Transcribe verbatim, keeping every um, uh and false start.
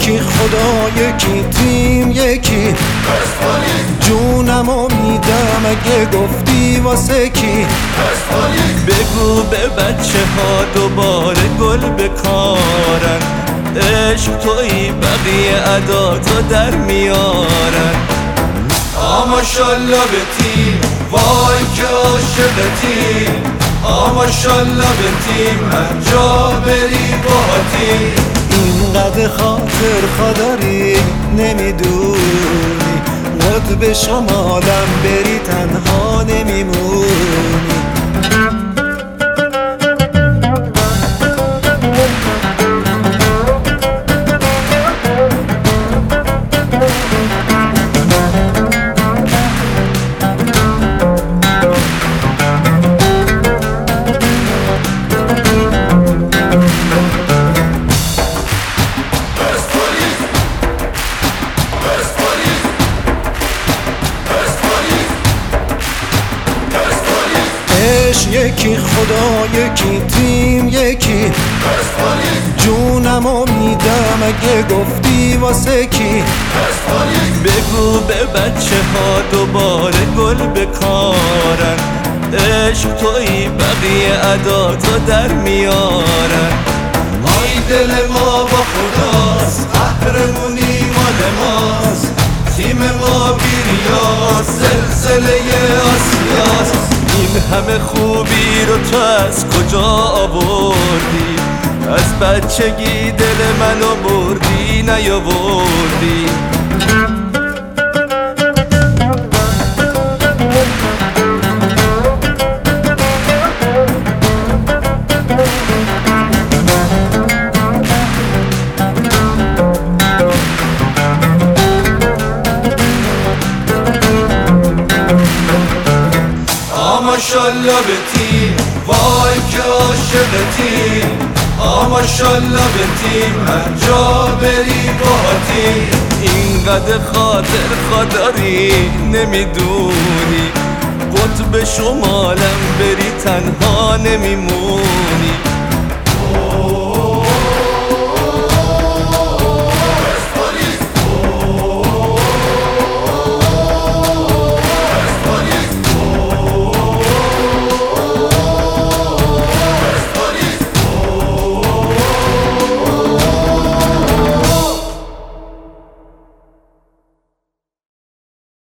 یکی خدا یکی تیم یکی جونمو میدم اگه گفتی واسه کی. بگو به بچه ها دوباره گل بکارن، عشق توی بقیه عداتو در میارن. آماشالله به تیم، وای که عاشقتی. آماشالله به تیم، هر جا بری با تیم. اینقدر خاطر خداری نمیدونی، قطب شمالم بری تنها نمیمونی. یکی خدا یکی تیم یکی جونمو میدم اگه گفتی واسه کی. بگو به بچه ها دوباره گل بکارن، عشق توی بقیه عداتو در میارن. آی دل ما با خداست، قهرمونی مال ماست. تیم ما بیریاست، زلزله آسیاست. این همه خوبی رو تو از کجا آوردی؟ از بچگی دل منو بردی نیاوردی. آماشالله به تیم، وای که عاشقتی. آماشالله به تیم، هر جا بری با تیم. اینقدر خاطر خداری نمیدونی، قطب شمالم بری تنها نمیمونی.